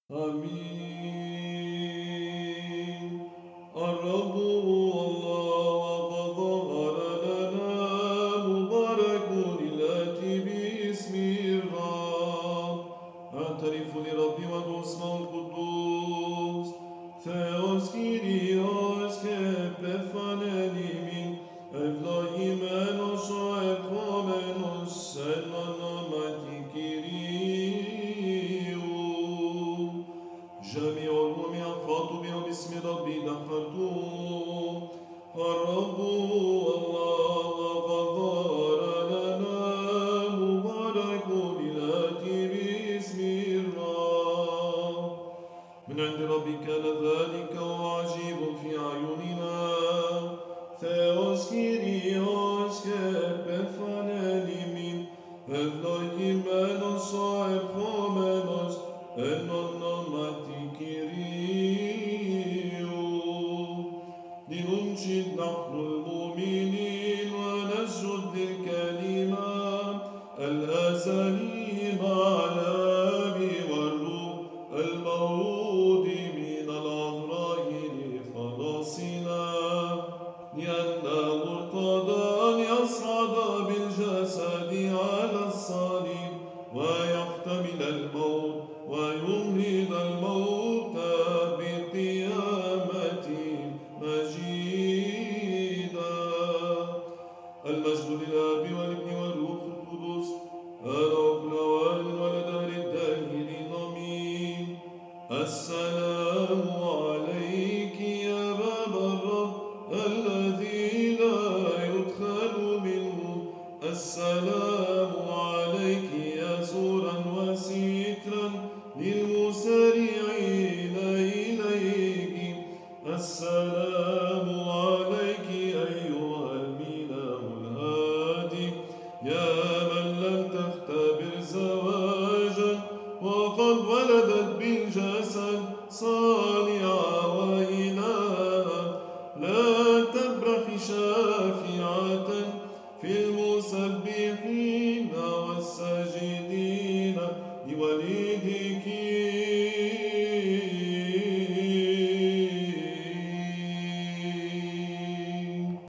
آمين. الرب هو الله وقد ظهر لنا، مبارك الآتي باسم الرب. اعترف لرب وادعو اسمه القدوس. Θεός Κύριος και πεφανέλημιν, ευλογημένος ο ερχόμενος εν ονόματι Κυρίου. جميع الأمم ينفضوا باسم ربي دخلتم. الرب هو الله وقد ظهر لنا، مبارك الآتي باسم الرب. من عند ربك ذلك وعجيب في أعيننا. Θεός Κύριος και πεφανέλημιν, ευλογημένος ο ερχόμενος εν ονόματι Κυρίου. لننشد نحن المؤمنين ونسجد للكلمة الأزلي مع الآب والروح المولود من العذراء لخلاصنا، لأنه ارتضى أن يصعد بالجسد على الصليب ويحتمل الموت ويمهد الموت بقيامة مجيدا. المجد للآب والابن والروح القدس، الأول والآن ولدهر الداهرين آمين.